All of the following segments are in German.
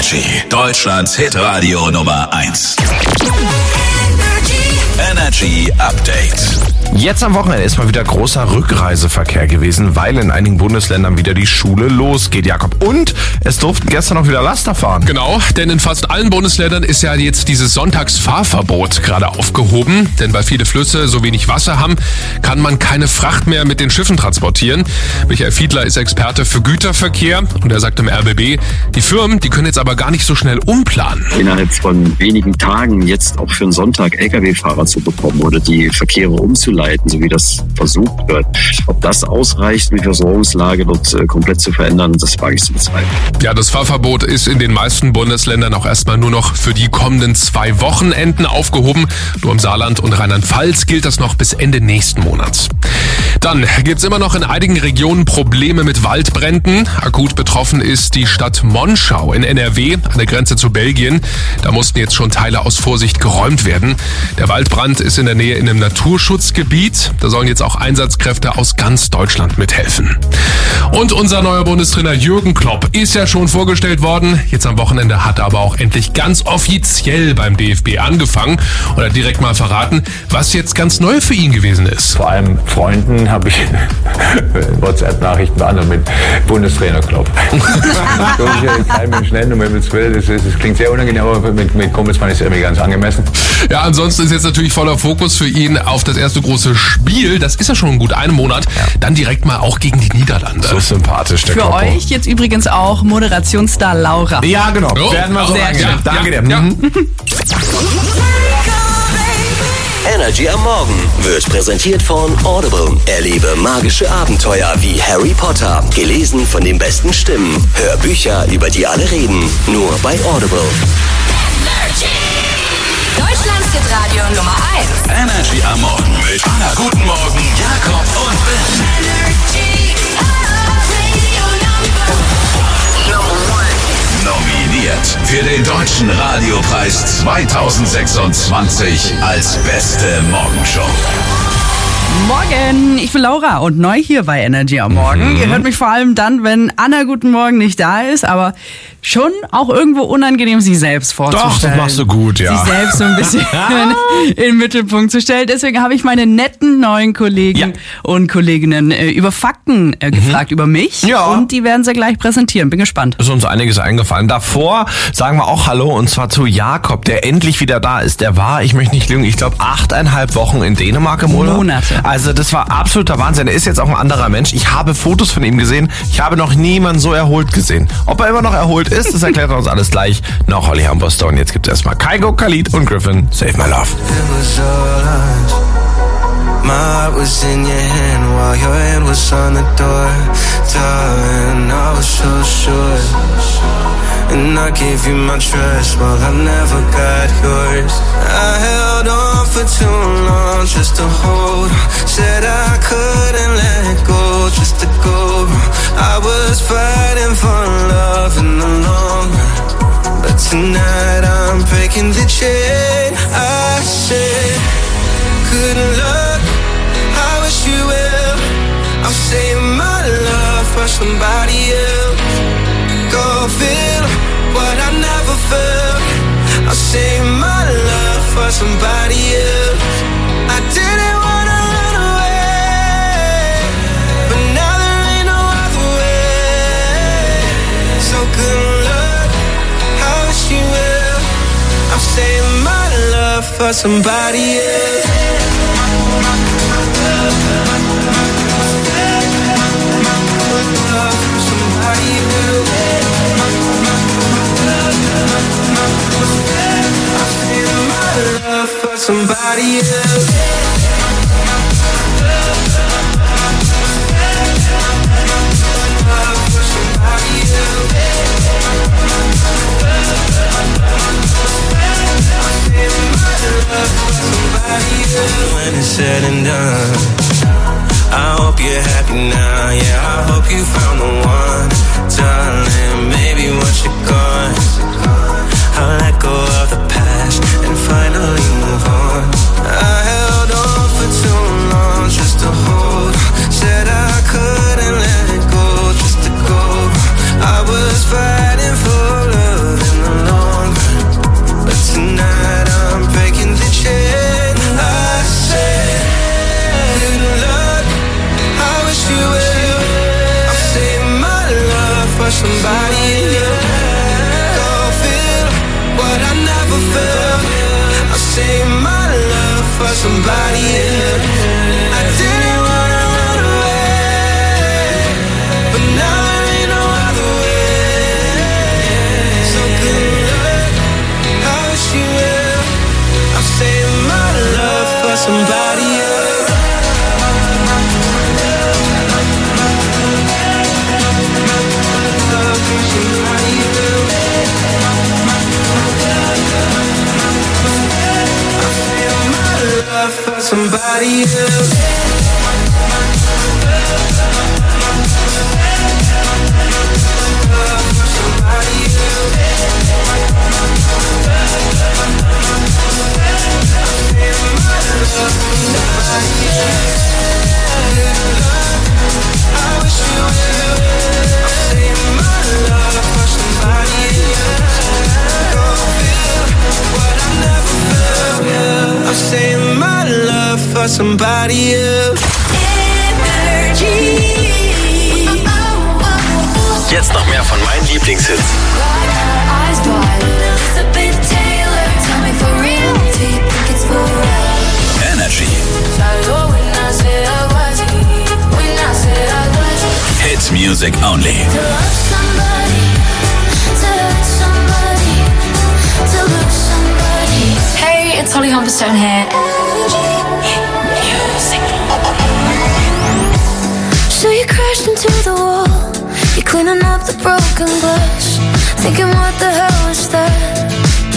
Energy, Deutschlands Hitradio Nummer 1. Energy Update. Jetzt am Wochenende ist mal wieder großer Rückreiseverkehr gewesen, weil in einigen Bundesländern wieder die Schule losgeht, Jakob. Und es durften gestern auch wieder Laster fahren. Genau, denn in fast allen Bundesländern ist ja jetzt dieses Sonntagsfahrverbot gerade aufgehoben. Denn weil viele Flüsse so wenig Wasser haben, kann man keine Fracht mehr mit den Schiffen transportieren. Michael Fiedler ist Experte für Güterverkehr und er sagt im RBB, die Firmen, die können jetzt aber gar nicht so schnell umplanen. Innerhalb von wenigen Tagen jetzt auch für einen Sonntag Lkw-Fahrer zu bekommen oder die Verkehre umzuleiten, so wie das versucht wird. Ob das ausreicht, die Versorgungslage dort komplett zu verändern, das wage ich zu bezweifeln. Ja, das Fahrverbot ist in den meisten Bundesländern auch erstmal nur noch für die kommenden 2 Wochenenden aufgehoben. Nur im Saarland und Rheinland-Pfalz gilt das noch bis Ende nächsten Monats. Dann gibt's immer noch in einigen Regionen Probleme mit Waldbränden. Akut betroffen ist die Stadt Monschau in NRW an der Grenze zu Belgien. Da mussten jetzt schon Teile aus Vorsicht geräumt werden. Der Waldbrand ist in der Nähe in einem Naturschutzgebiet. Da sollen jetzt auch Einsatzkräfte aus ganz Deutschland mithelfen. Und unser neuer Bundestrainer Jürgen Klopp ist ja schon vorgestellt worden. Jetzt am Wochenende hat er aber auch endlich ganz offiziell beim DFB angefangen und hat direkt mal verraten, was jetzt ganz neu für ihn gewesen ist. Vor allem Freunden habe ich WhatsApp-Nachrichten beantwortet mit Bundestrainer Klopp. So ich ja kein Mensch nennen, um Himmels Willen. Das klingt sehr unangenehm, aber mit Kumpels fand ich es irgendwie ganz angemessen. Ja, ansonsten ist jetzt natürlich voller Fokus für ihn auf das erste große Spiel. Das ist ja schon gut einen Monat. Ja. Dann direkt mal auch gegen die Niederlande. So sympathisch, der Für Kloppo. euch jetzt übrigens auch Moderationsstar Laura. Ja, genau. Oh, werden wir so sehr lange. schön. Danke dir. Ja. Energy am Morgen wird präsentiert von Audible. Erlebe magische Abenteuer wie Harry Potter. Gelesen von den besten Stimmen. Hör Bücher, über die alle reden. Nur bei Audible. Deutschlands Hitradio Nummer 1. Energy am Morgen mit Anna. Guten Morgen, Jakob und Ben. Nominiert für den Deutschen Radiopreis 2026 als beste Morgenshow. Morgen, ich bin Laura und neu hier bei Energy am Morgen. Ihr hört mich vor allem dann, wenn Anna Guten Morgen nicht da ist, aber schon auch irgendwo unangenehm, sie selbst vorzustellen. Doch, das machst du gut, ja. Sich selbst so ein bisschen in den Mittelpunkt zu stellen. Deswegen habe ich meine netten neuen Kollegen und Kolleginnen über Fakten gefragt, über mich. Ja. Und die werden sie gleich präsentieren. Bin gespannt. Ist uns einiges eingefallen. Davor sagen wir auch Hallo und zwar zu Jakob, der endlich wieder da ist. Der war, ich möchte nicht lügen, ich glaube 8,5 Wochen in Dänemark im Urlaub. Monate. Also das war absoluter Wahnsinn. Er ist jetzt auch ein anderer Mensch. Ich habe Fotos von ihm gesehen. Ich habe noch niemanden so erholt gesehen. Ob er immer noch erholt ist, das erklärt uns alles gleich. Noch Holly Hamburster und jetzt gibt es erstmal Kygo, Khalid und Griffin. Save My Love. My heart was in your hand while your hand was on the door. Darling, I was so sure. And I gave you my trust while I never got yours. I held on for too long just to hold on. Said I couldn't let go just to go. I was fighting for love in the long run. But tonight I'm breaking the chain. I said, good luck, I wish you well. I'll save my love for somebody else. Go feel what I never felt. I'll save my love for somebody else. I didn't wanna run away, but now there ain't no other way. So good luck, I wish you well. I'll save my love for somebody else. Somebody else. When it's said and done, I hope you're happy now. Yeah, I hope you found the one, darling. Maybe once you're gone, I'll let go of the past and finally move on. I held for somebody else. Go feel what I never felt. I'll save my love for somebody else. I didn't wanna run away, but now there ain't no other way. So good luck, I wish you will. I'll save my love for somebody else. For somebody else. For somebody else. Jetzt noch mehr von meinen Lieblingshits. Energy. Hits music only. Hey, it's Holly Humberstone here. So you crashed into the wall. You're cleaning up the broken glass, thinking what the hell is that?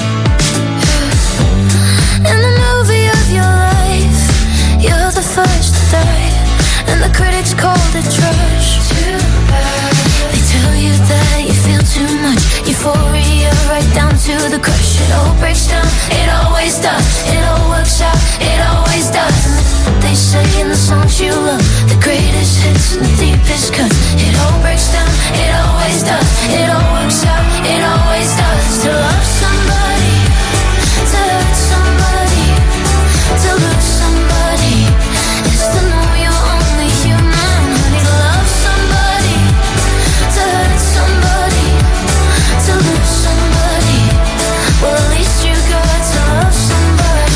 In the movie of your life, you're the first to die, and the critics called it trash. They tell you that you feel too much euphoria, right down to the crush. It all breaks down, it always does. It all works out, it always does. They say in the songs you love, the greatest hits and the deepest cuts. It all breaks down, it always does. It all works out, it always does. To love somebody, to hurt somebody, to lose somebody, is to know you're only human. Honey, to love somebody, to hurt somebody, to lose somebody. Well, at least you got to love somebody.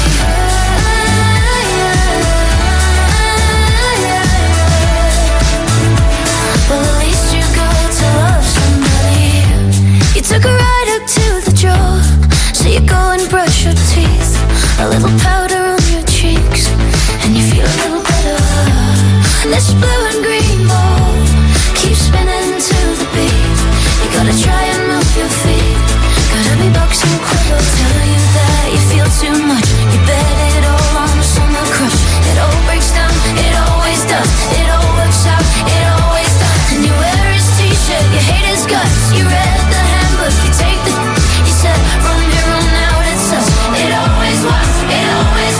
Well, at least you got to love somebody. You took a ride up to the draw, so you go and brush your teeth. A little powder on your cheeks, and you feel a little better. And this blue and green ball keeps spinning to the beat. You gotta try and move your feet. Gotta be boxing quick. I'll tell you that you feel too much. You bet it all on the summer crush. It all breaks down, it always does. It all works out, it always does. And you wear his t-shirt, you hate his guts. You read the handbook, you take the. You said from here on out it's us. It always was, it always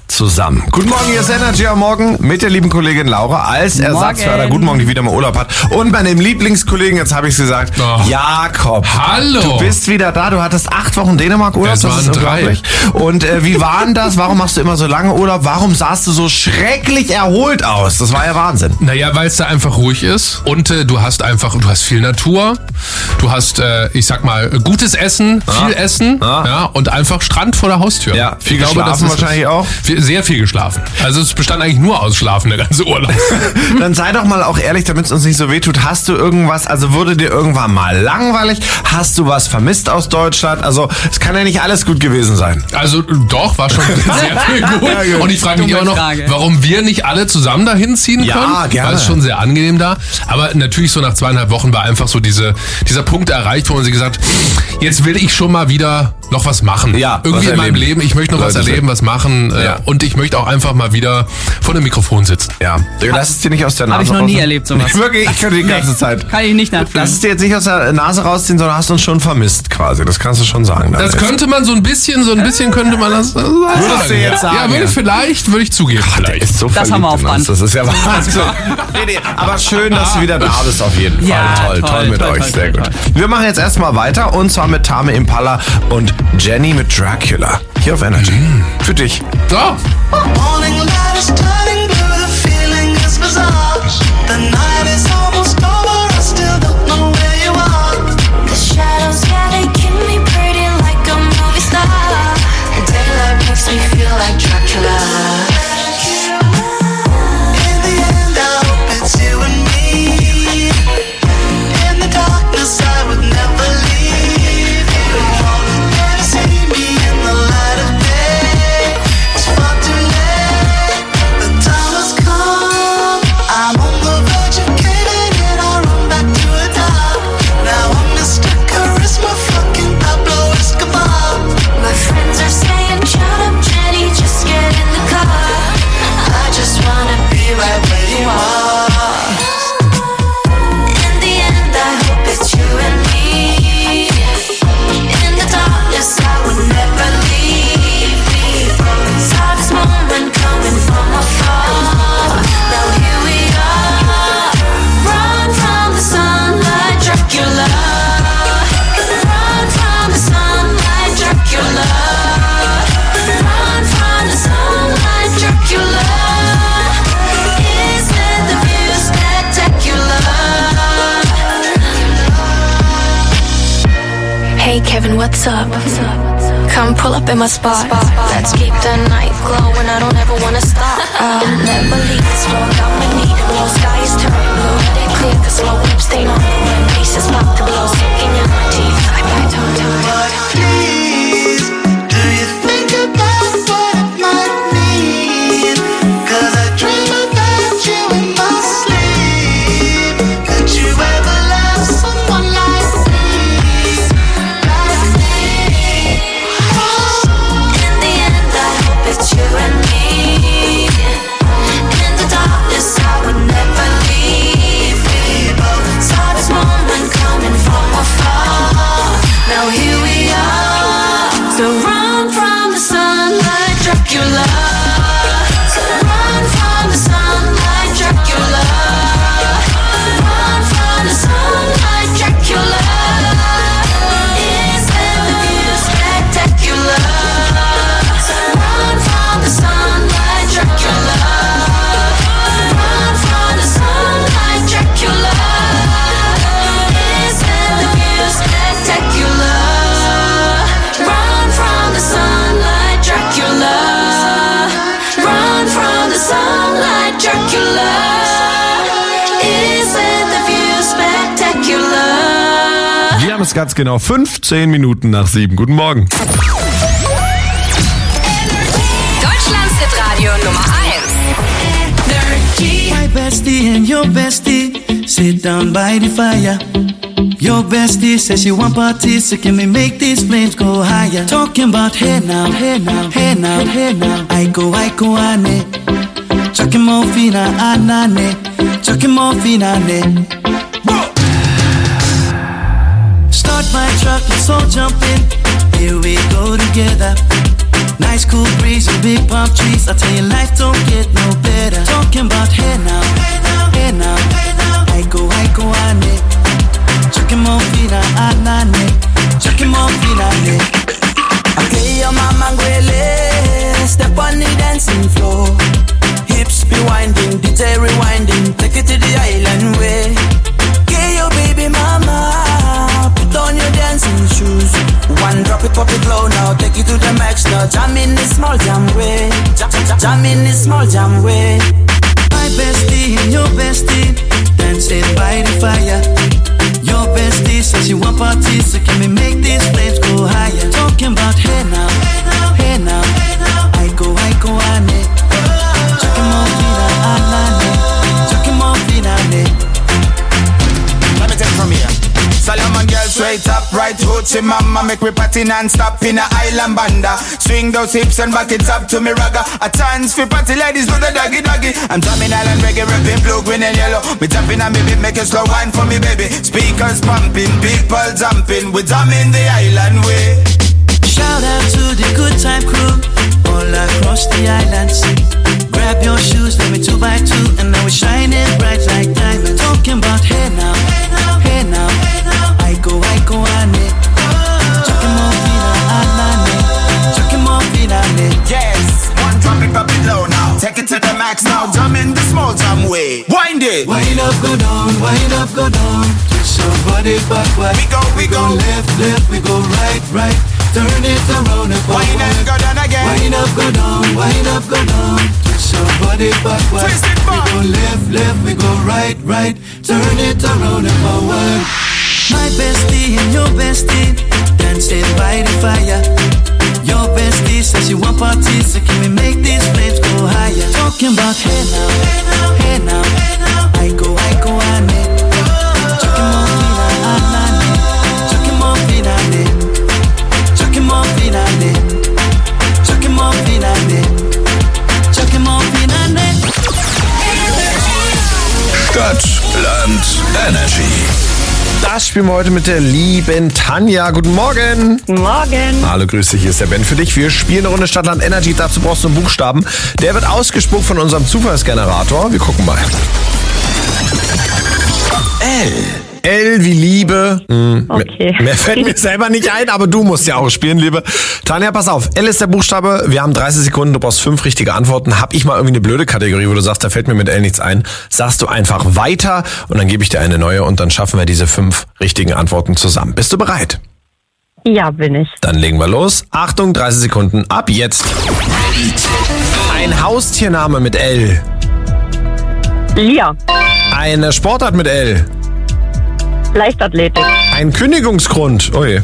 zusammen. Guten Morgen, hier ist Energy am Morgen mit der lieben Kollegin Laura als Ersatzförder. Guten Morgen, die wieder mal Urlaub hat. Und bei dem Lieblingskollegen, jetzt habe ich es gesagt, Jakob. Hallo. Du bist wieder da. Du hattest 8 Wochen Dänemark-Urlaub. Es waren 3. Und wie war denn das? Warum machst du immer so lange Urlaub? Warum sahst du so schrecklich erholt aus? Das war ja Wahnsinn. Naja, weil es da einfach ruhig ist und du hast viel Natur, du hast, ich sag mal, gutes Essen, viel Essen ja, und einfach Strand vor der Haustür. Ja, viel geschlafen wahrscheinlich auch. Sehr viel geschlafen. Also es bestand eigentlich nur aus Schlafen, der ganze Urlaub. Dann sei doch mal auch ehrlich, damit es uns nicht so wehtut. Hast du irgendwas, also wurde dir irgendwann mal langweilig? Hast du was vermisst aus Deutschland? Also es kann ja nicht alles gut gewesen sein. Also doch, war schon sehr viel gut. Ja, gut. Und ich frage mich immer noch, warum wir nicht alle zusammen dahin ziehen können. Ja, gerne. Weil es schon sehr angenehm da. Aber natürlich so nach 2,5 Wochen war einfach so dieser Punkt erreicht, wo man sich gesagt, jetzt will ich schon mal wieder noch was machen. Ja, irgendwie in meinem Leben, ich möchte noch was erleben, was machen und ich möchte auch einfach mal wieder vor dem Mikrofon sitzen. Ja, lass es dir nicht aus der Nase Habe ich noch nie erlebt, sowas. Wirklich, ich könnte die ganze Zeit. Kann ich nicht nachfühlen. Lass es dir jetzt nicht aus der Nase rausziehen, sondern hast uns schon vermisst quasi. Das kannst du schon sagen. Das könnte man so ein bisschen könnte man das sagen. Würdest du jetzt sagen? Ja, würde ich zugeben. Der ist so das haben wir auf Band. Das ist ja Wahnsinn. Nee, aber schön, dass du wieder da bist auf jeden Fall. Ja, Toll mit euch. Sehr gut. Wir machen jetzt erstmal weiter und zwar mit Tame Impala und Jenny mit Dracula. Hier auf Energy. Für dich. So. Hey Kevin, what's up? Come pull up in my spot. Let's keep the night glowing. I don't ever wanna stop. Never leave this floor. Got my need to blow. Sky is turning blue. Let it clear. The slow whip stain on the rim. Faces about to blow. Sinking in my teeth. I don't do it. Please, do you think about what it might mean? 'Cause I dream about you in my sleep. Could you ever love someone like me? In the end, I hope it's you and me. In the darkness, I would never leave. We both saw this moment coming from afar. Now here we are. So run from the sun like Dracula. So run from the sun like Dracula. Run from the sun like Dracula. Isn't the view spectacular? So run from the sun like Dracula. Run from the sun like Dracula. Isn't the view spectacular? Run from the sun like Dracula. Run from the sun like Dracula. Isn't the view spectacular? Wir haben es ganz genau 15 Minuten nach 7. Guten Morgen. Deutschlands Hitradio Nummer 1. My bestie and your bestie sit down by the fire. Your bestie says she want parties, so can we make these flames go higher? Talking about hey now, hey now, hey now, hey now. Aiko, ane. Chucking morphina, anane. Chucking morphina, ane. Start my truck, let's all jump in. Here we go together. Nice cool breeze and big palm trees. I tell you, life don't get no better. Talking about hey now, hey now, hey now. I go, ane. Chucking more fina, anane. Chucking more fina, ane. Okay, your mama gwele. Step on the dancing floor. Hips be winding, DJ rewinding. Take it to the island way. Okay, your baby mama. Put on your dancing shoes. One drop it, pop it low now. Take it to the max now. Jam in this small jam way. Jam in this small jam way. My bestie and your bestie dancing by the fire. Your bestie says you want parties, so can we make these flames go higher? Talking about hey now, hey now, hey now. I go, ane. Chucking more fina, anane. Chucking more fina, ane. Let me take it from here. Solomon girl straight up, right hoochie mama. Make me party non-stop in a island banda. Swing those hips and back it up to me ragga. A chance for party ladies do the doggy doggy. I'm drumming island reggae, rapping blue, green and yellow. Me tapping on me beat, make a slow wine for me baby. Speakers pumping, people jumping. We drumming the island way. Shout out to the good time crew all across the island sea. Grab your shoes, let me 2x2, and now we're shining bright like diamonds. Talking about hey now, hey now, hey now, hey now. I go, ane. Chucking more fina, anane. Chucking more fina, ane. Yes, one drop it, pop it low now. Take it to the max now. Jump in the small jam way. Wind it. Wind up, go down, wind up, go down. Twist your body backward. We go left, left, we go right, right. Turn it around and forward. Wind up, go down again. Wind up, go down, wind up, go down. Twist your body backward. Twist it back. We go left, left, we go right, right. Turn it around and forward. My bestie and your bestie dancing by the fire. Your bestie says you want parties, so can we make these flames go higher? Talking about hey now, hey now, hey now, hey now. I go, ane. Chucking more fina, anane. Chucking more fina, ane. Chucking more fina, ane. Chucking more fina, ane. Chucking more fina, ane. Stadt, Land, Energy. Das spielen wir heute mit der lieben Tanja. Guten Morgen. Guten Morgen. Hallo, grüß dich, hier ist der Ben für dich. Wir spielen eine Runde Stadtland Energy, dazu brauchst du einen Buchstaben. Der wird ausgespuckt von unserem Zufallsgenerator. Wir gucken mal. L. L wie Liebe. Okay. Mehr fällt mir selber nicht ein, aber du musst ja auch spielen, liebe Tanja. Pass auf, L ist der Buchstabe. Wir haben 30 Sekunden, du brauchst 5 richtige Antworten. Hab ich mal irgendwie eine blöde Kategorie, wo du sagst, da fällt mir mit L nichts ein, sagst du einfach weiter und dann gebe ich dir eine neue und dann schaffen wir diese 5 richtigen Antworten zusammen. Bist du bereit? Ja, bin ich. Dann legen wir los. Achtung, 30 Sekunden ab jetzt. Ein Haustiername mit L. Lia. Eine Sportart mit L. Leichtathletik. Ein Kündigungsgrund. Ui.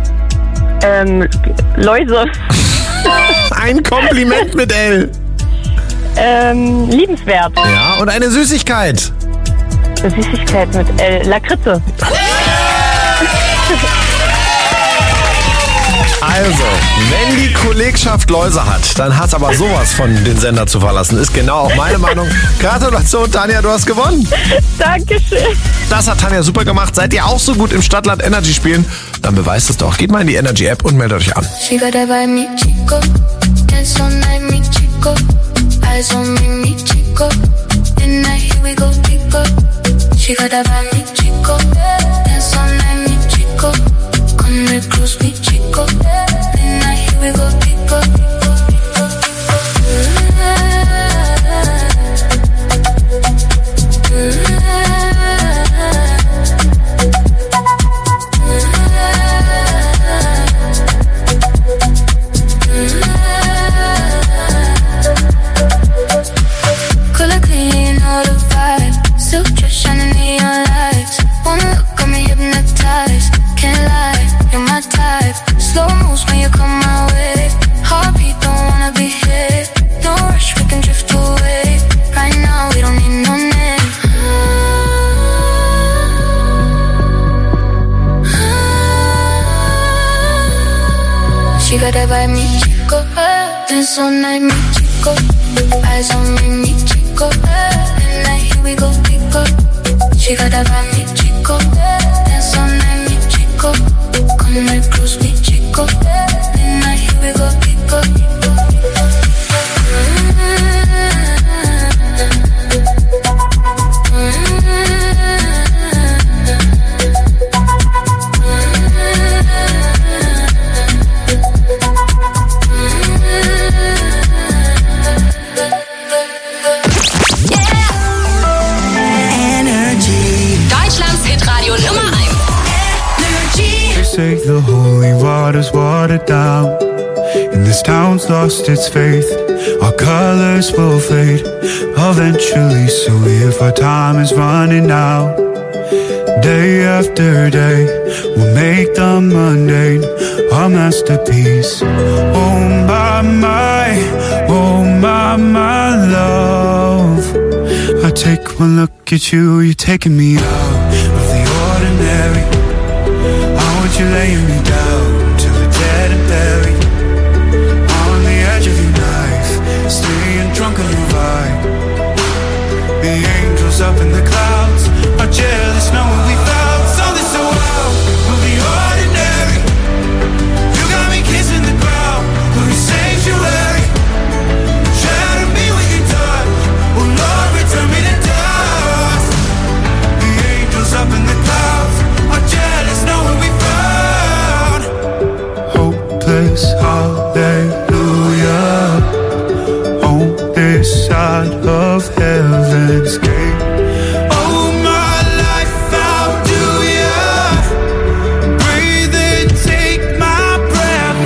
Läuse. Ein Kompliment mit L. Liebenswert. Ja, und eine Süßigkeit. Eine Süßigkeit mit L. Lakritze. Also, wenn die Kollegschaft Läuse hat, dann hat aber sowas von den Sender zu verlassen. Ist genau auch meine Meinung. Gratulation, Tanja, du hast gewonnen. Dankeschön. Das hat Tanja super gemacht. Seid ihr auch so gut im Stadtland Energy spielen? Dann beweist es doch. Geht mal in die Energy App und meldet euch an. She got that by me, chico. Dance all night, me, chico. Eyes on me, chico. Tonight, here we go, chico. She got that by me, chico. Dance all night, me, chico. Come real close, me, chico. Tonight, here we go, chico. She got that by me, chico. Dance all night, me, chico. Eyes on me, chico. Tonight, here we go, chico. She got that by me, chico. Dance all night, me, chico. pico. Con el cruise, mi chico. Midnight, here we go, pico. Say the holy water's watered down, and this town's lost its faith. Our colors will fade eventually, so if our time is running out, day after day, we'll make the mundane our masterpiece. Oh my, love, I take one look at you, you're taking me out of the ordinary. You're laying me down till we're dead and buried on the edge of your knife, staying drunk on your vibe. The angels up in the clouds are jealous knowing we found something so out of the ordinary. You got me kissing the ground of your sanctuary. Shadow me when you touch, oh Lord, return me to dust. The angels up in the clouds are jealous knowing we found hopeless hallelujah on this side of heaven's gate. Oh my life, how do ya breathe and take my breath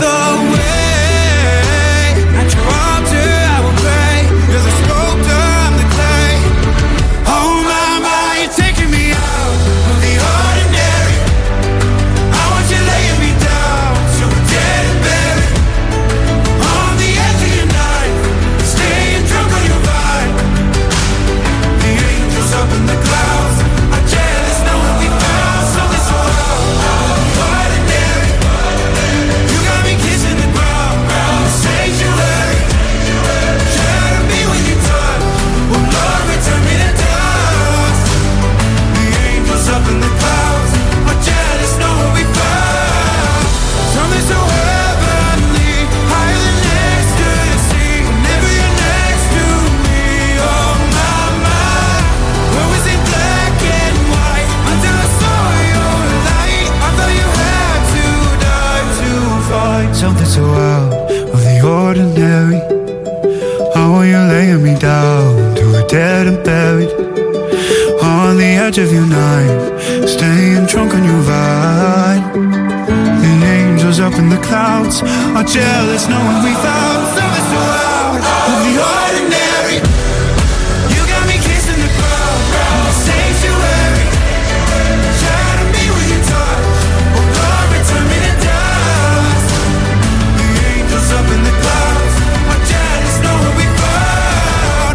away? At your altar I will pray, you're the sculptor, I'm the clay. Oh my, you're taking me out of the ordinary. I want you laying me down so we're dead and buried on the edge of your knife, staying drunk on your vibe. The angels up in the clouds are jealous knowing we found something so ordinary. You got me kissing the ground, sanctuary. Shadow me when you touch, oh Lord, return me to dust. The angels up in the clouds are jealous knowing we found something so heavenly, higher than ecstasy. Whenever you're next to me, oh my, where was it black and white until I saw your light? I thought you had to die to find something so out of the ordinary. How are you laying me down to a dead and buried on the edge of your knife, staying drunk on your vine. The angels up in the clouds are jealous knowing we found something so out of the ordinary. You got me kissing the ground, sanctuary. Shadow me when you touch, oh Lord, return me to dust. The angels up in the clouds are jealous knowing we found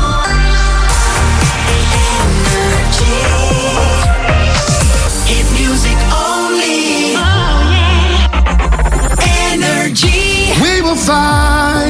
hit music only. Energy. We will find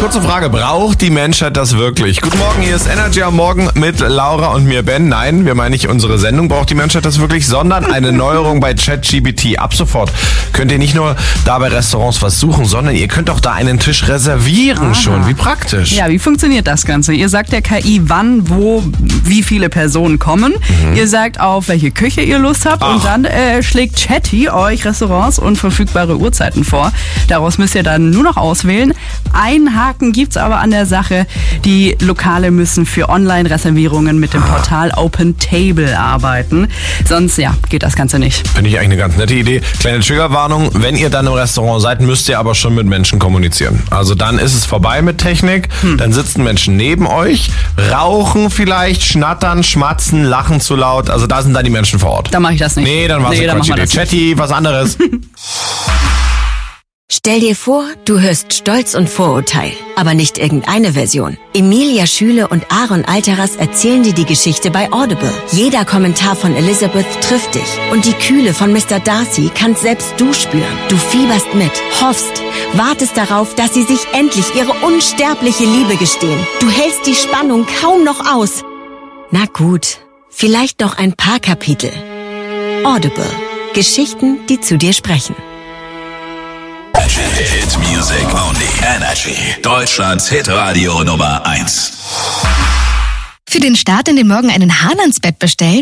Kurze Frage, braucht die Menschheit das wirklich? Guten Morgen, hier ist Energy am Morgen mit Laura und mir Ben. Nein, wir meinen nicht unsere Sendung, braucht die Menschheit das wirklich, sondern eine Neuerung bei ChatGPT. Ab sofort könnt ihr nicht nur da bei Restaurants was suchen, sondern ihr könnt auch da einen Tisch reservieren schon. Wie praktisch. Ja, wie funktioniert das Ganze? Ihr sagt der KI, wann, wo, wie viele Personen kommen. Ihr sagt, auf welche Küche ihr Lust habt und dann schlägt Chatty euch Restaurants und verfügbare Uhrzeiten vor. Daraus müsst ihr dann nur noch auswählen. Ein Haken gibt's aber an der Sache. Die Lokale müssen für Online-Reservierungen mit dem Portal Open Table arbeiten. Sonst, geht das Ganze nicht. Finde ich eigentlich eine ganz nette Idee. Kleine Triggerwarnung, wenn ihr dann im Restaurant seid, müsst ihr aber schon mit Menschen kommunizieren. Also dann ist es vorbei mit Technik. Dann sitzen Menschen neben euch, rauchen vielleicht, schnattern, schmatzen, lachen zu laut. Also da sind dann die Menschen vor Ort. Da mache ich das nicht. Nee, dann war es eine Idee. Chatty, was anderes. Stell dir vor, du hörst Stolz und Vorurteil, aber nicht irgendeine Version. Emilia Schüle und Aaron Alteras erzählen dir die Geschichte bei Audible. Jeder Kommentar von Elizabeth trifft dich und die Kühle von Mr. Darcy kannst selbst du spüren. Du fieberst mit, hoffst, wartest darauf, dass sie sich endlich ihre unsterbliche Liebe gestehen. Du hältst die Spannung kaum noch aus. Na gut, vielleicht noch ein paar Kapitel. Audible. Geschichten, die zu dir sprechen. Hit Music Only. Energy. Deutschlands Hitradio Nummer 1. Für den Start in den Morgen einen Hahn ans Bett bestellen?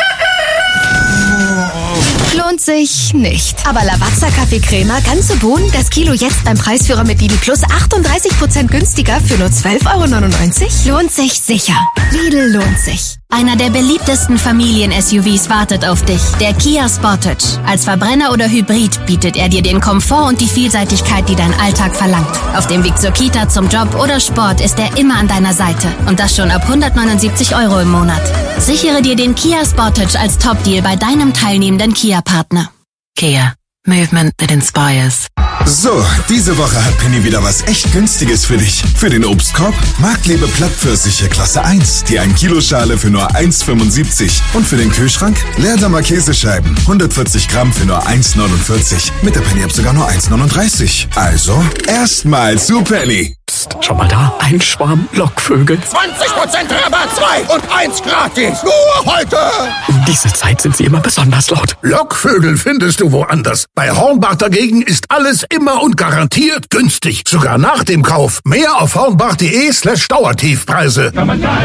Lohnt sich nicht. Aber Lavazza Kaffeecrema, ganze Bohnen, das Kilo jetzt beim Preisführer mit Lidl Plus 38% günstiger für nur 12,99 €? Lohnt sich sicher. Lidl lohnt sich. Einer der beliebtesten Familien-SUVs wartet auf dich. Der Kia Sportage. Als Verbrenner oder Hybrid bietet er dir den Komfort und die Vielseitigkeit, die dein Alltag verlangt. Auf dem Weg zur Kita, zum Job oder Sport ist er immer an deiner Seite. Und das schon ab 179 € im Monat. Sichere dir den Kia Sportage als Top-Deal bei deinem teilnehmenden Kia-Partner. Kia. Movement that inspires. So, diese Woche hat Penny wieder was echt Günstiges für dich. Für den Obstkorb Marktliebe Plattpfirsiche Klasse 1, die 1 Kilo-Schale für nur 1,75. Und für den Kühlschrank Leerdammer Käsescheiben, 140 Gramm für nur 1,49. Mit der Penny-App sogar nur 1,39. Also, erstmal zu Penny. Psst, schau mal da, ein Schwarm Lockvögel. 20% Rabatt, 2 und 1 gratis. Nur heute. Um diese Zeit sind sie immer besonders laut. Lockvögel findest du woanders. Bei Hornbach dagegen ist alles immer und garantiert günstig. Sogar nach dem Kauf. Mehr auf hornbach.de/Dauertiefpreise.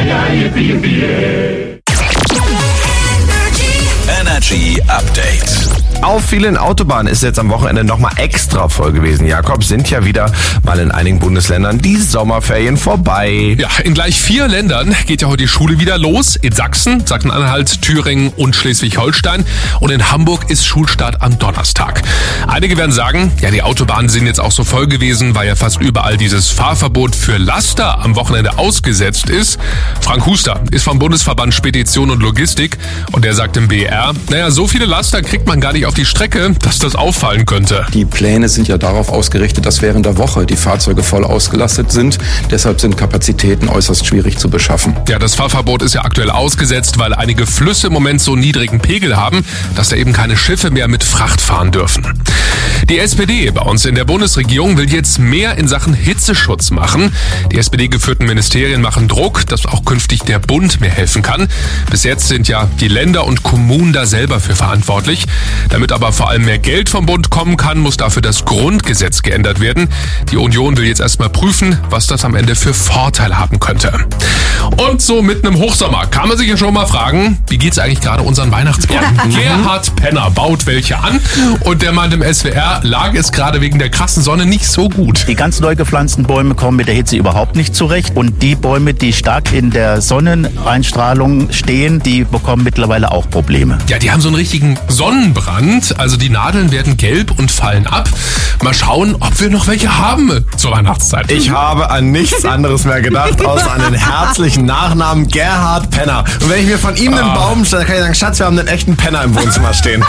Energy Update. Auf vielen Autobahnen ist jetzt am Wochenende nochmal extra voll gewesen. Jakob, sind ja wieder mal in einigen Bundesländern die Sommerferien vorbei. Ja, in gleich 4 Ländern geht ja heute die Schule wieder los. In Sachsen, Sachsen-Anhalt, Thüringen und Schleswig-Holstein. Und in Hamburg ist Schulstart am Donnerstag. Einige werden sagen, ja, die Autobahnen sind jetzt auch so voll gewesen, weil ja fast überall dieses Fahrverbot für Laster am Wochenende ausgesetzt ist. Frank Huster ist vom Bundesverband Spedition und Logistik und der sagt im BR, naja, so viele Laster kriegt man gar nicht auf die Strecke, dass das auffallen könnte. Die Pläne sind ja darauf ausgerichtet, dass während der Woche die Fahrzeuge voll ausgelastet sind. Deshalb sind Kapazitäten äußerst schwierig zu beschaffen. Ja, das Fahrverbot ist ja aktuell ausgesetzt, weil einige Flüsse im Moment so niedrigen Pegel haben, dass da eben keine Schiffe mehr mit Fracht fahren dürfen. Die SPD bei uns in der Bundesregierung will jetzt mehr in Sachen Hitzeschutz machen. Die SPD-geführten Ministerien machen Druck, dass auch künftig der Bund mehr helfen kann. Bis jetzt sind ja die Länder und Kommunen da selber für verantwortlich. Damit aber vor allem mehr Geld vom Bund kommen kann, muss dafür das Grundgesetz geändert werden. Die Union will jetzt erstmal prüfen, was das am Ende für Vorteile haben könnte. Und so mitten im Hochsommer kann man sich ja schon mal fragen, wie geht's eigentlich gerade unseren Weihnachtsbäumen? Gerhard Penner baut welche an und der meint im SWR, lag es gerade wegen der krassen Sonne nicht so gut. Die ganz neu gepflanzten Bäume kommen mit der Hitze überhaupt nicht zurecht und die Bäume, die stark in der Sonneneinstrahlung stehen, die bekommen mittlerweile auch Probleme. Ja, die haben so einen richtigen Sonnenbrand, also die Nadeln werden gelb und fallen ab. Mal schauen, ob wir noch welche haben zur Weihnachtszeit. Ich habe an nichts anderes mehr gedacht, außer an den herzlichen Nachnamen Gerhard Penner. Und wenn ich mir von ihm einen Baum stelle, kann ich sagen, Schatz, wir haben einen echten Penner im Wohnzimmer stehen.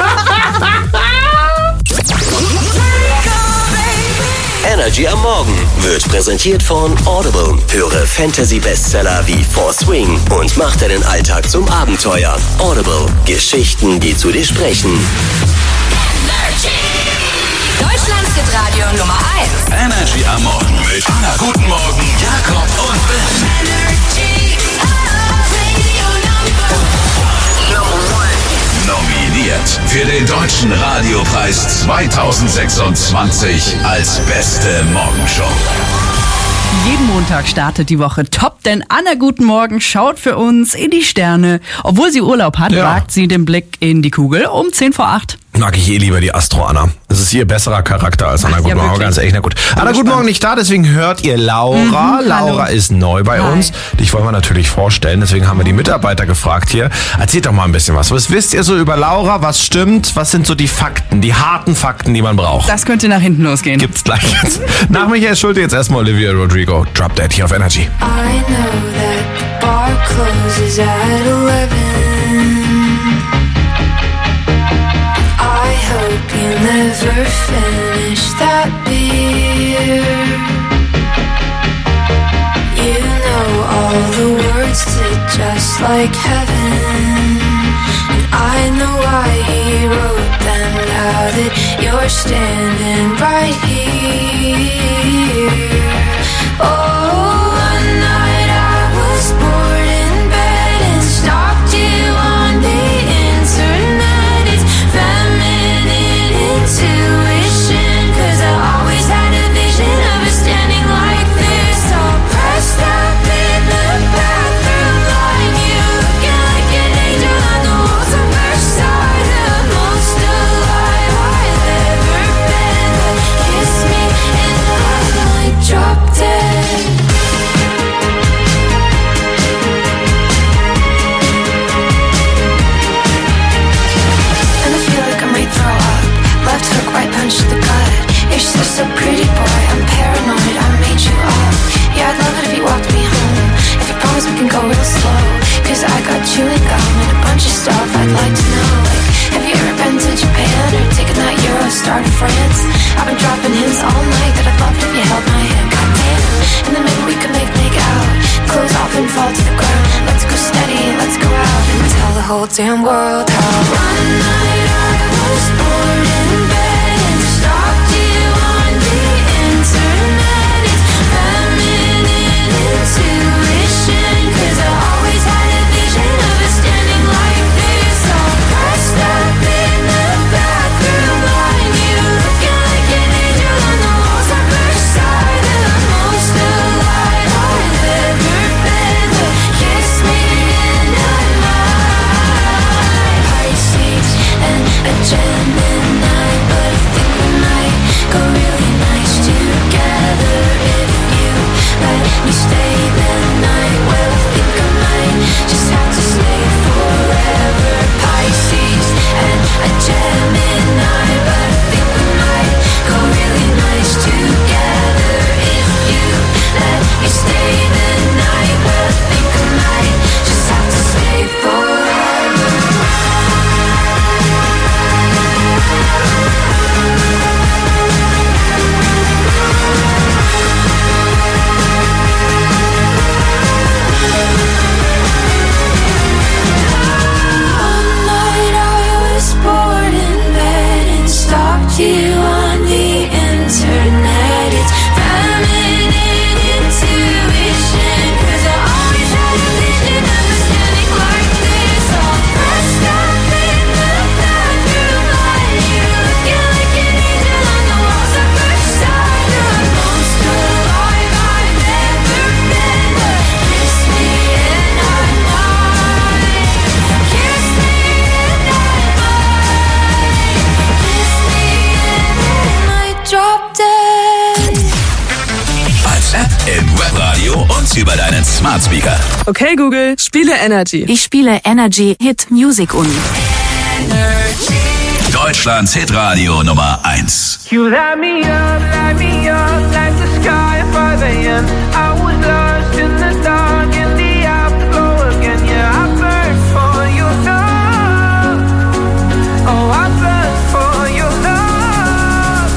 Energy am Morgen wird präsentiert von Audible. Höre Fantasy-Bestseller wie For Swing und mach deinen Alltag zum Abenteuer. Audible. Geschichten, die zu dir sprechen. Deutschlands Hitradio Nummer 1. Energy am Morgen mit Anna. Guten Morgen, Jakob und Ben. Nominiert für den Deutschen Radiopreis 2026 als beste Morgenshow. Jeden Montag startet die Woche top, denn Anna Guten Morgen schaut für uns in die Sterne. Obwohl sie Urlaub hat, wagt sie den Blick in die Kugel um 7:10. Mag ich lieber die Astro Anna. Das ist ihr besserer Charakter als Anna Guten Morgen. Ganz echt, na gut. Anna Guten Morgen nicht da, deswegen hört ihr Laura. Laura ist neu bei uns. Dich wollen wir natürlich vorstellen, deswegen haben wir die Mitarbeiter gefragt hier. Erzählt doch mal ein bisschen was. Was wisst ihr so über Laura? Was stimmt? Was sind so die Fakten, die harten Fakten, die man braucht? Das könnte nach hinten losgehen. Gibt's gleich jetzt. Nach Michael Schulte jetzt erstmal Olivia Rodrigo. Drop Dead hier auf Energy. I know that the bar closes at 11. I hope you never finish that beer. You know all the words to Just Like Heaven, and I know why he wrote them. Now that you're standing right here. Oh, one night I was bored in bed and stalked you on the internet. It's feminine intuition, 'cause I always had a vision of us standing like this, all pressed up in the bathroom line. You looking like an angel on the walls of Versailles, the most alive I've ever been. But kiss me and I might drop dead. Left hook, right punch to the gut. You're so pretty, boy, I'm paranoid, I made you up. Yeah, I'd love it if you walked me home. If you promise we can go real slow, 'cause I got chewing gum and a bunch of stuff I'd like to know. Like, have you ever been to Japan or taken that Eurostar to France? I've been dropping hints all night that I'd love it if you held my hand. Goddamn, and then maybe we could make out. Close off and fall to the ground. Let's go steady, let's go out and tell the whole damn world how one night I was born in bed and stalked you on the internet. It's feminine intuition, 'cause I always had a vision of us standing like this, all pressed up in the bathroom line. You looking like an angel on the walls of Versailles, the most alive I've ever been. But kiss me and I might. Pisces and a Gemini, but I think we might go really nice together if you let me stay the night. Well, I think I might just have to stay forever. Pisces and a Gemini, but I think we might go really nice together if you let me stay the night. Well, I think I might just have to stay forever. One night I was bored in bed and stalked you on the internet. It's feminine intuition, 'cause I always had a vision of us standing like this, all pressed up in the bathroom line. You looking like an angel on the walls of Versailles, the most alive I've ever been. But kiss me and I might. Kiss me and I might. Kiss me and I might drop dead. Als App im Webradio und über deinen Smart Speaker. Okay, Google, spiele Energy. Ich spiele Energy Hit Music Un. Deutschlands Hitradio Nummer 1. You light me up like the sky at 5 a.m. I was lost in the dark in the afterglow again. Yeah, I burned for your love. Oh, I burned for your love.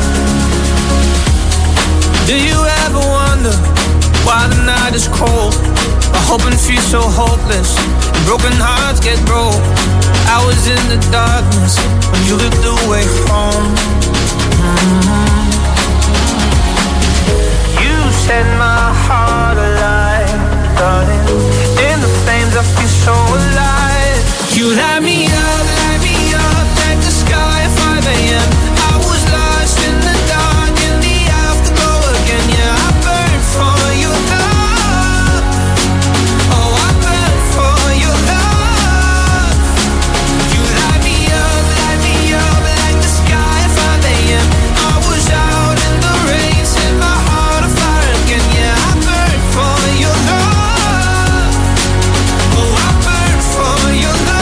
Do you ever wonder why the night is cold? My hoping feels so hopeless. Broken hearts get broke. I was in the darkness when you lit the way home. You set my heart alight, darling. In the flames I feel so alive. You light me up like the sky at 5 a.m. I was lost in the dark, in the afterglow again. Yeah, I burn for your love. Oh, I burn for your love. You light me up like the sky at 5 a.m. I was out in the rain, set my heart on fire again. Yeah, I burn for your love. Oh, I burn for your love.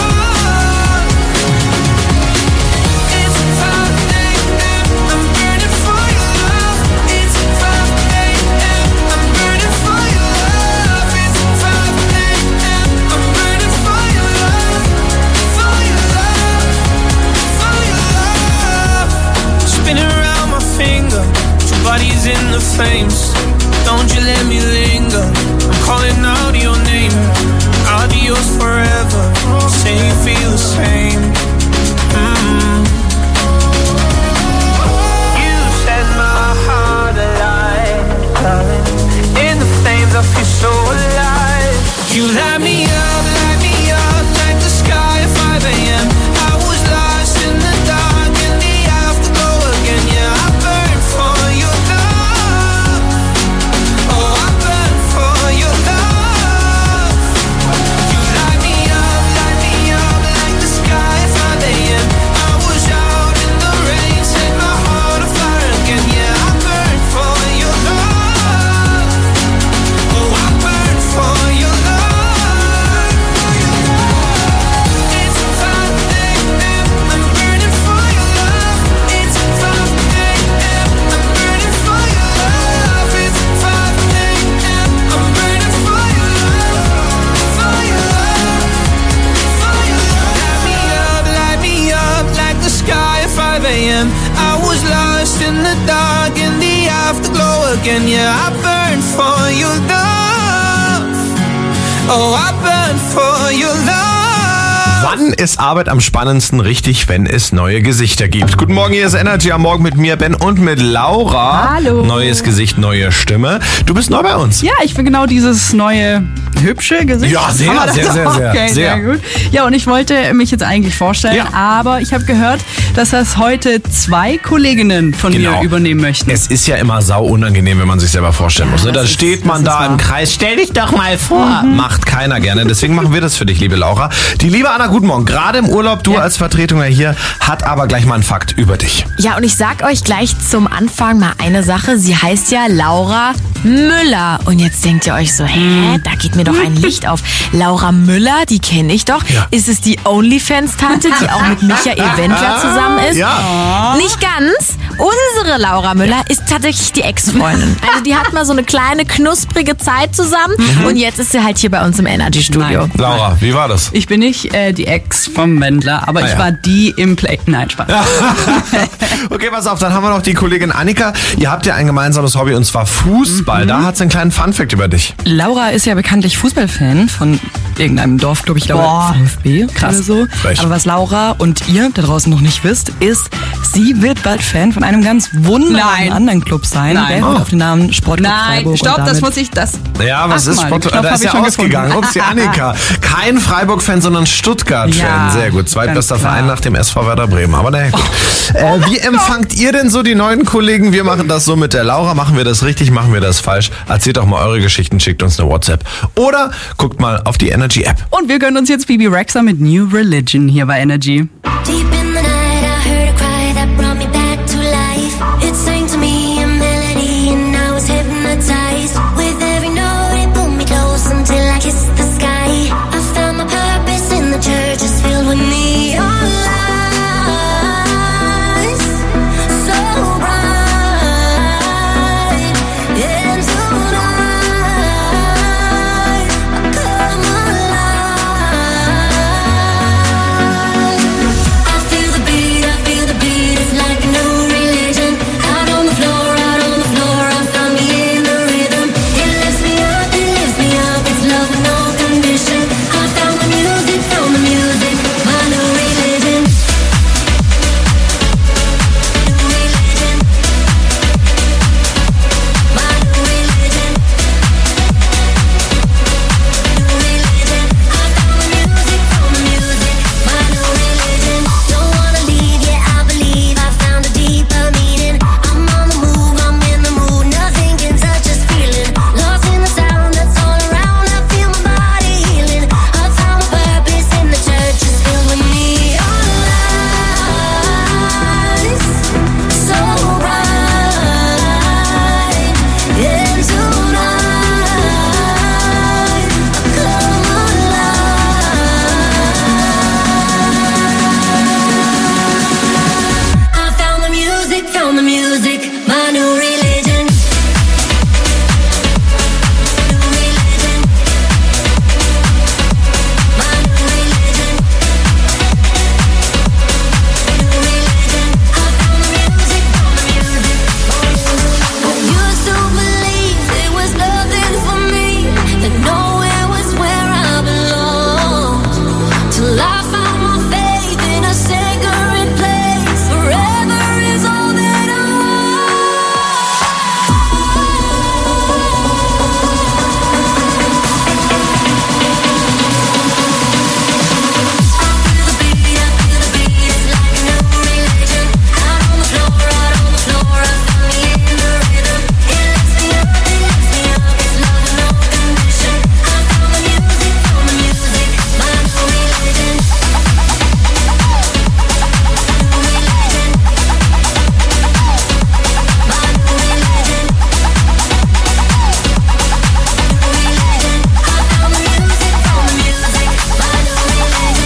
It's 5 a.m. I'm burning for your love. It's 5 a.m. I'm burning for your love. It's 5 a.m. I'm burning for your love. For your love. For your love. Spinning around my finger. Your body's in the flames. Don't you let me linger. I'm calling out your name. I'll be yours forever. Say you feel the same. You set my heart alight, darling. In the flames I feel so alive. You light me up like the sky at 5 a.m. I was lost in the dark, in the afterglow again. Yeah, I burn for your love. Oh, I burn for your love. You light me up like the sky at 5 a.m. I was out in the rain, set my heart on fire again. Yeah, I burn for your love. Oh, I burn for your love. It's 5 a.m. I'm burning for your love. It's 5 a.m. I'm burning for your love. It's 5 a.m. I'm burning for your love. For your love. For your love. Light me up like the sky at 5 a.m. I was lost in the dark, in the afterglow again. Yeah, I burn for your love. Oh, I burn for your love. Wann ist Arbeit am spannendsten richtig, wenn es neue Gesichter gibt? Guten Morgen, hier ist Energy am Morgen mit mir, Ben, und mit Laura. Hallo. Neues Gesicht, neue Stimme. Du bist neu bei uns. Ja, ich bin genau dieses neue, hübsche Gesicht. Ja, sehr, Kann man das sehr, sehr, auch? sehr, Okay, sehr. sehr gut. Ja, und ich wollte mich jetzt eigentlich vorstellen, aber ich habe gehört, dass das heute 2 Kolleginnen von mir übernehmen möchten. Es ist ja immer sau unangenehm, wenn man sich selber vorstellen muss. Ne? Da steht man da im Kreis, stell dich doch mal vor. Macht keiner gerne, deswegen machen wir das für dich, liebe Laura. Die liebe Anna, guten Morgen. Gerade im Urlaub, du als Vertretung hier, hat aber gleich mal einen Fakt über dich. Ja, und ich sag euch gleich zum Anfang mal eine Sache. Sie heißt ja Laura Müller. Und jetzt denkt ihr euch so, da geht mir doch ein Licht auf. Laura Müller, die kenne ich doch. Ja. Ist es die OnlyFans-Tante, die auch mit Michael Wendler zusammen ist? Ja. Nicht ganz. Unsere Laura Müller ist tatsächlich die Ex-Freundin. Also die hat mal so eine kleine, knusprige Zeit zusammen. Und jetzt ist sie halt hier bei uns im Energy-Studio. Laura, wie war das? Ich bin nicht die Ex vom Wendler, aber ich war die im Play. Nein, Spaß. Okay, pass auf, dann haben wir noch die Kollegin Annika. Ihr habt ja ein gemeinsames Hobby und zwar Fußball. Da hat sie einen kleinen Funfact über dich. Laura ist ja bekanntlich Fußballfan von irgendeinem Dorfclub, ich glaube VfB. Krass. Oder so. Aber was Laura und ihr da draußen noch nicht wisst, ist, sie wird bald Fan von einem ganz wunderbaren anderen Club sein. Der wird auf den Namen Sportclub Freiburg. Stopp, das muss ich, Ja, was ist Sportclub? Da ist ja ausgegangen. Ups, die Annika. Kein Freiburg-Fan, sondern Stuttgart-Fan. Ja, sehr gut. Zweitbester Verein nach dem SV Werder Bremen. Aber naja, gut. Wie empfangt ihr denn so die neuen Kollegen? Wir machen das so mit der Laura. Machen wir das richtig? Machen wir das falsch? Erzählt doch mal eure Geschichten. Schickt uns eine WhatsApp. Oder guckt mal auf die Energy-App. Und wir gönnen uns jetzt Bibi Rexha mit New Religion hier bei Energy. Deep in the night, I heard a cry that brought me back to life. It sang to me a melody and I was hypnotized. With every note it pulled me close until I kissed the sky. I found my purpose in the church, it's filled with neon lights. So bright. And tonight I come alive. I feel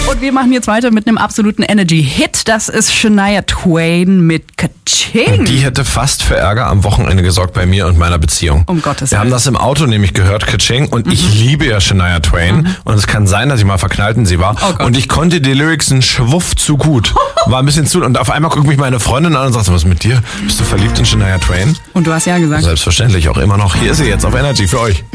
Und wir machen jetzt weiter mit einem absoluten Energy-Hit. Das ist Shania Twain mit Ka-Ching. Die hätte fast für Ärger am Wochenende gesorgt bei mir und meiner Beziehung. Um Gottes Willen. Wir haben das im Auto nämlich gehört, Ka-Ching. Und ich liebe ja Shania Twain. Und es kann sein, dass ich mal verknallt in sie war. Und ich konnte die Lyrics einen Schwuff zu gut. War ein bisschen zu. Und auf einmal guckt mich meine Freundin an und sagt, was ist mit dir? Bist du verliebt in Shania Twain? Und du hast ja gesagt. Selbstverständlich, auch immer noch. Hier ist sie jetzt auf Energy für euch.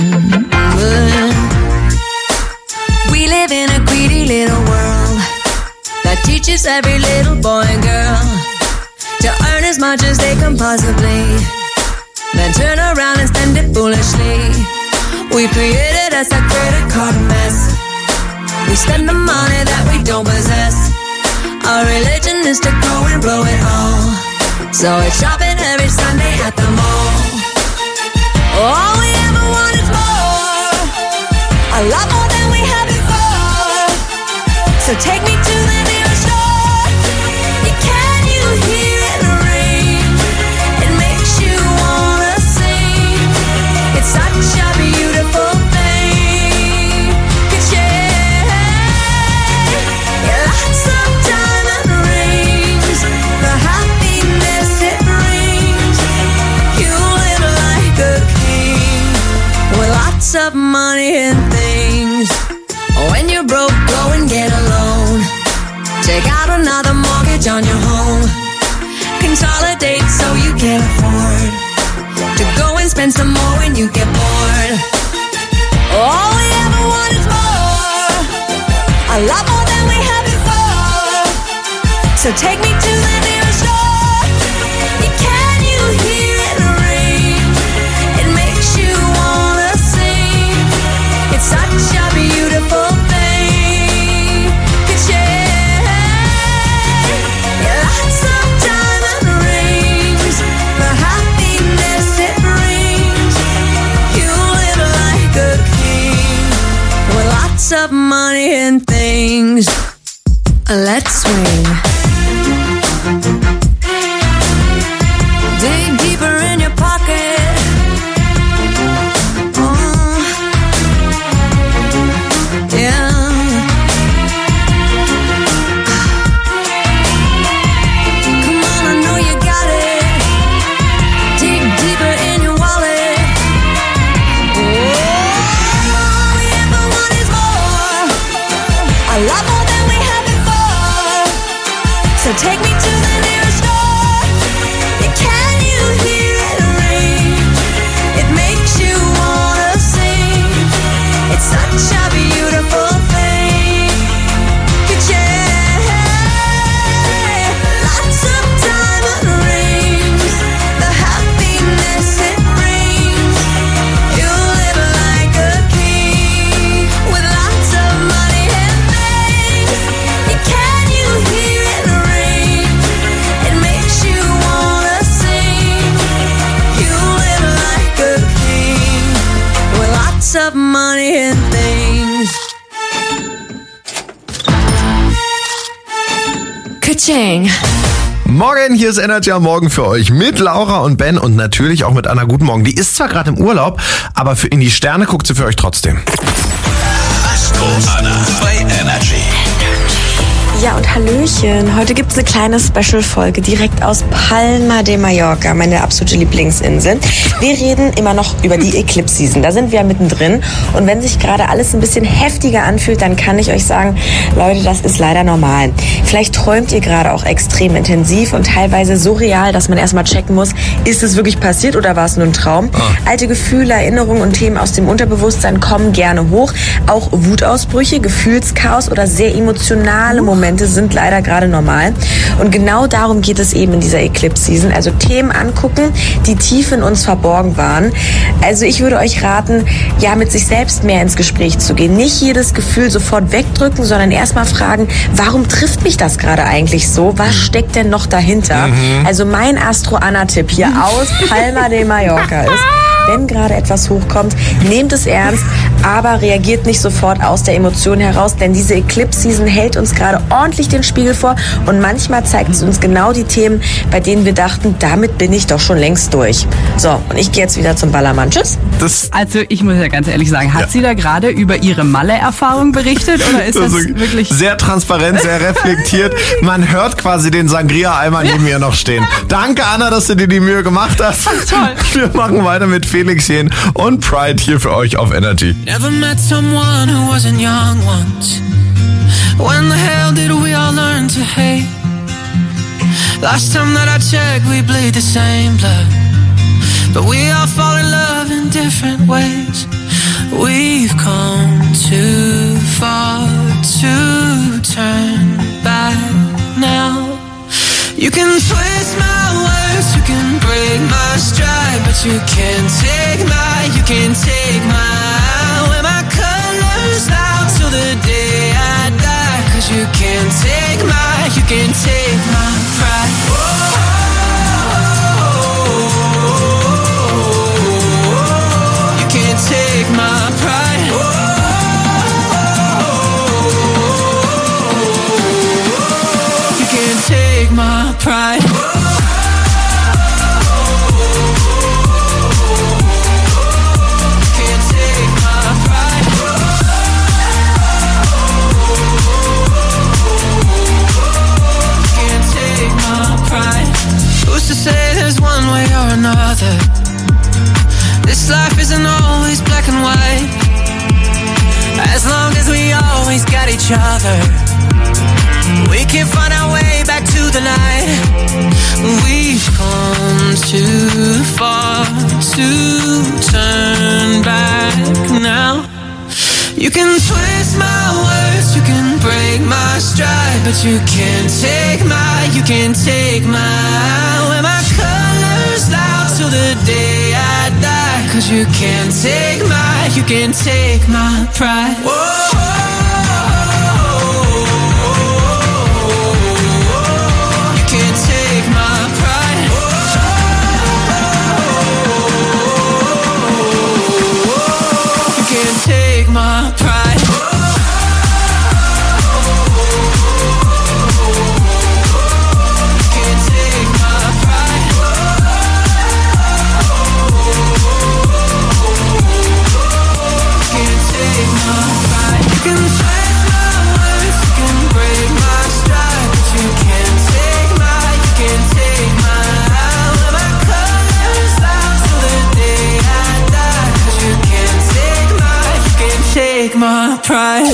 We live in a greedy little world that teaches every little boy and girl to earn as much as they can possibly, then turn around and spend it foolishly. We created us a credit card mess. We spend the money that we don't possess. Our religion is to go and blow it all. So it's shopping every Sunday at the mall. All we ever want is more, a lot more than we had before. So take me to the nearest store. Can you hear it ring? It makes you wanna sing. It's such a beautiful thing. Ka-ching. Lots of diamond rings, the happiness it brings. You live like a king with lots of money and things. When you're broke, go and get a loan. Take out another mortgage on your home. Consolidate so you can afford to go and spend some more when you get bored. All we ever want is more, a lot more than we had before. So take me to the nearest store. Can you hear it ring? It makes you wanna sing. It's such a beautiful thing. Ka-ching. Lots of diamond rings, the happiness it brings. You live like a king with lots of money and things. Let's swing. Dig deeper in your pocket. Yeah. Come on, I know you got it. Dig deeper in your wallet. All we ever want is more, a lot more than we had before. So take me to the nearest store. Can you hear it ring? It makes you wanna sing. It's such a beautiful thing. Ka-ching. Lots of diamond rings, the happiness it brings. You live like a king with lots of money and things. Can you hear it ring? It makes you wanna sing. You live like a king with lots of money and things. Ka-ching. Morgen, hier ist Energy am Morgen für euch mit Laura und Ben und natürlich auch mit Anna. Guten Morgen. Die ist zwar gerade im Urlaub, aber in die Sterne guckt sie für euch trotzdem. Astro Anna bei Energy. Ja, und Hallöchen. Heute gibt es eine kleine Special-Folge direkt aus Palma de Mallorca, meine absolute Lieblingsinsel. Wir reden immer noch über die Eclipse-Season. Da sind wir ja mittendrin. Und wenn sich gerade alles ein bisschen heftiger anfühlt, dann kann ich euch sagen, Leute, das ist leider normal. Vielleicht träumt ihr gerade auch extrem intensiv und teilweise so real, dass man erstmal checken muss, ist es wirklich passiert oder war es nur ein Traum? Alte Gefühle, Erinnerungen und Themen aus dem Unterbewusstsein kommen gerne hoch. Auch Wutausbrüche, Gefühlschaos oder sehr emotionale Momente sind leider gerade normal. Und genau darum geht es eben in dieser Eclipse-Season. Also Themen angucken, die tief in uns verborgen waren. Also ich würde euch raten, ja, mit sich selbst mehr ins Gespräch zu gehen. Nicht jedes Gefühl sofort wegdrücken, sondern erstmal fragen, warum trifft mich das gerade eigentlich so? Was steckt denn noch dahinter? Also mein Astro-Anna-Tipp hier aus Palma de Mallorca ist, wenn gerade etwas hochkommt, nehmt es ernst, aber reagiert nicht sofort aus der Emotion heraus, denn diese Eclipse-Season hält uns gerade ordentlich den Spiegel vor und manchmal zeigt es uns genau die Themen, bei denen wir dachten, damit bin ich doch schon längst durch. So, und ich gehe jetzt wieder zum Ballermann. Tschüss. Also ich muss ja ganz ehrlich sagen, hat sie da gerade über ihre Malle-Erfahrung berichtet oder ist das wirklich... Sehr transparent, sehr reflektiert. Man hört quasi den Sangria-Eimer neben mir noch stehen. Danke, Anna, dass du dir die Mühe gemacht hast. Toll. Wir machen weiter mit Felix Jähn und Pride hier für euch auf Energy. Never met someone who wasn't young once. When the hell did we all learn to hate? Last time that I checked, we bleed the same blood. But we all fall in love in different ways. We've come too far to turn back now. You can twist my words, you can break my stride, but you can't take my wear my colors out till the day I die. 'Cause you can't take my pride. You can't take my pride. You can't take my pride. Who's to say there's one way or another? This life isn't always black and white. As long as we always got each other, we can find our way back to the light. We've come too far to turn back now. You can twist my words, you can break my stride, but you can't take my wear my colors loud till the day I die. 'Cause you can't take my pride. Whoa. You can't take my pride. You can't take my pride. Take my pride.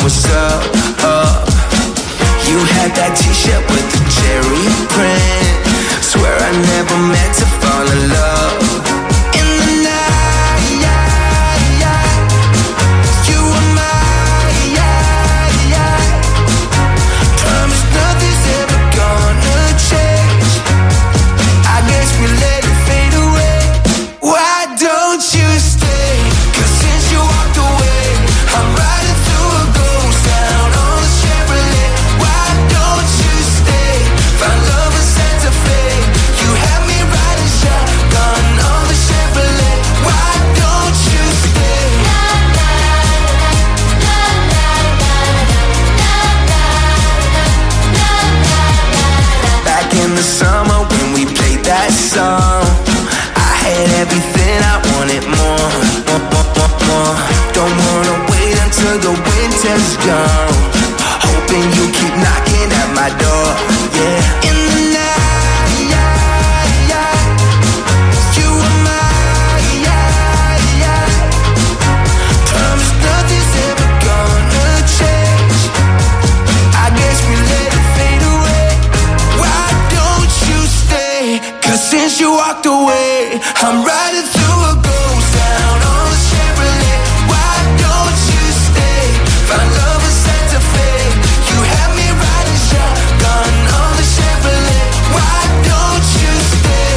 what's up, up. You had that t-shirt with the cherry print. Swear I never meant to fall in love. In the night, you were mine, promise nothing's ever gonna change. I guess we let it fade away. Why don't you stay? 'Cause since you walked away, I'm riding through a ghost town on a Chevrolet. Why don't you stay? Find love in Santa Fe. You had me riding shotgun on the Chevrolet. Why don't you stay? Back in the summer when we played that song, I had everything, I wanted more. Don't wanna wait until the winter's gone. Hoping you keep knocking at my door, yeah. In the night, you were mine, promise nothing's ever gonna change. I guess we let it fade away. Why don't you stay? 'Cause since you walked away, I'm riding through a ghost town on a Chevrolet. Why don't you stay? Find love in Santa Fe. You had me riding shotgun on the Chevrolet. Why don't you stay?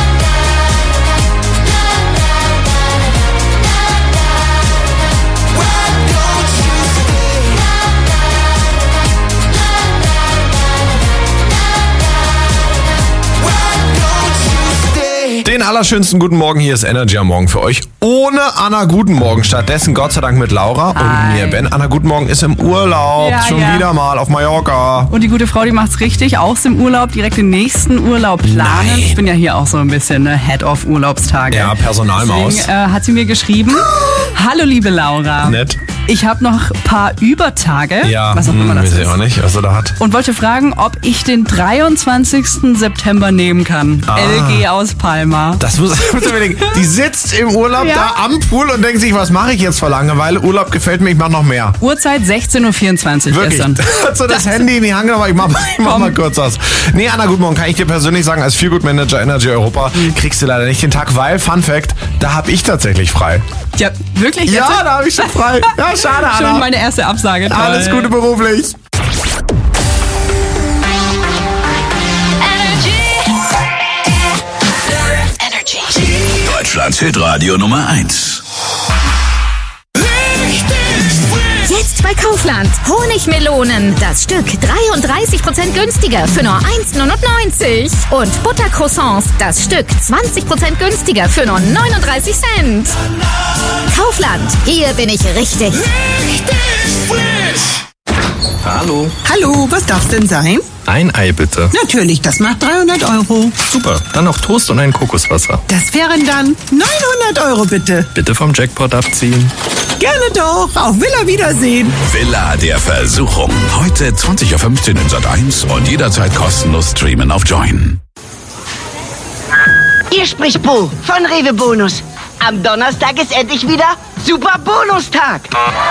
Why don't you stay? Why don't you stay? Den allerschönsten guten Morgen, hier ist Energy am Morgen für euch. Ohne Anna Guten Morgen, stattdessen Gott sei Dank mit Laura und mir, Ben. Anna Guten Morgen ist im Urlaub, Ja, schon ja. wieder mal auf Mallorca. Und die gute Frau, die macht's richtig, aus dem Urlaub direkt den nächsten Urlaub planen. Nein. Ich bin ja hier auch so ein bisschen Head of Urlaubstage. Ja, Personalmaus. Deswegen hat sie mir geschrieben, hallo liebe Laura. Nett. Ich habe noch ein paar Übertage, Ja, was auch immer das weiß ich ist. auch nicht, was er da hat. Und wollte fragen, ob ich den 23. September nehmen kann. LG aus Palma. Das muss ich überlegen. Die sitzt im Urlaub Ja. da am Pool und denkt sich, was mache ich jetzt vor Langeweile? Urlaub gefällt mir, ich mache noch mehr. Uhrzeit 16.24 Uhr Wirklich? gestern. Hat so das Handy in die Hand genommen, ich mach mal kurz was. Nee, Anna, guten Morgen, kann ich dir persönlich sagen, als Feel Good Manager Energy Europa kriegst du leider nicht den Tag, weil, Fun Fact, da habe ich tatsächlich frei. Ja, wirklich? Ja, Jetzt? da habe ich schon frei. Ja, schade, Anna. Schon meine erste Absage. Toll. Alles Gute beruflich. Deutschlands Hitradio Nummer 1. Jetzt bei Kaufland. Honigmelonen. Das Stück 33% günstiger für nur 1,99. Und Buttercroissants. Das Stück 20% günstiger für nur 39 Cent. Kaufland. Hier bin ich richtig. Hallo. Hallo, was darf's denn sein? Ein Ei bitte. Natürlich, das macht 300 Euro. Super, dann noch Toast und ein Kokoswasser. Das wären dann 900 Euro bitte. Bitte vom Jackpot abziehen. Gerne doch, auf Villa Wiedersehen. Villa der Versuchung. Heute 20.15 Uhr in Sat.1 und jederzeit kostenlos streamen auf Join. Hier spricht Bo von Rewe Bonus. Am Donnerstag ist endlich wieder Super Bonustag.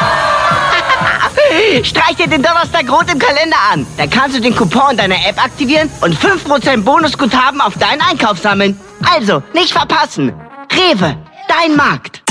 Streich dir den Donnerstag rot im Kalender an. Dann kannst du den Coupon in deiner App aktivieren und 5% Bonusguthaben auf deinen Einkauf sammeln. Also, nicht verpassen. Rewe, dein Markt.